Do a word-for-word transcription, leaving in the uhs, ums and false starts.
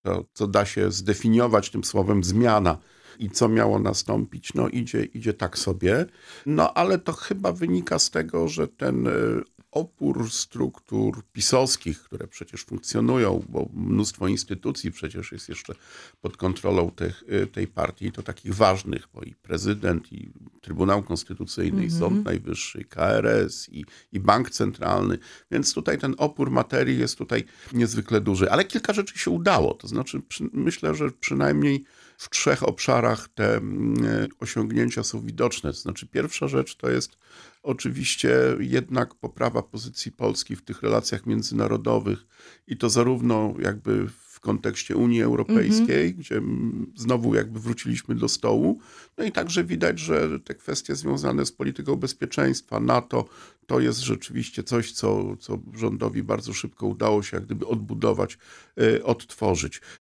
to, co da się zdefiniować tym słowem zmiana i co miało nastąpić, no idzie, idzie tak sobie. No ale to chyba wynika z tego, że ten opór struktur pisowskich, które przecież funkcjonują, bo mnóstwo instytucji przecież jest jeszcze pod kontrolą tych, tej partii, to takich ważnych, bo i prezydent, i Trybunał Konstytucyjny, mm-hmm. i Sąd Najwyższy, i K R S, i, i Bank Centralny, więc tutaj ten opór materii jest tutaj niezwykle duży, ale kilka rzeczy się udało, to znaczy przy, myślę, że przynajmniej w trzech obszarach te osiągnięcia są widoczne. To znaczy pierwsza rzecz to jest oczywiście jednak poprawa pozycji Polski w tych relacjach międzynarodowych i to zarówno jakby w kontekście Unii Europejskiej, mm-hmm. gdzie znowu jakby wróciliśmy do stołu, no i także widać, że te kwestie związane z polityką bezpieczeństwa, NATO, to jest rzeczywiście coś, co, co rządowi bardzo szybko udało się jak gdyby odbudować, odtworzyć.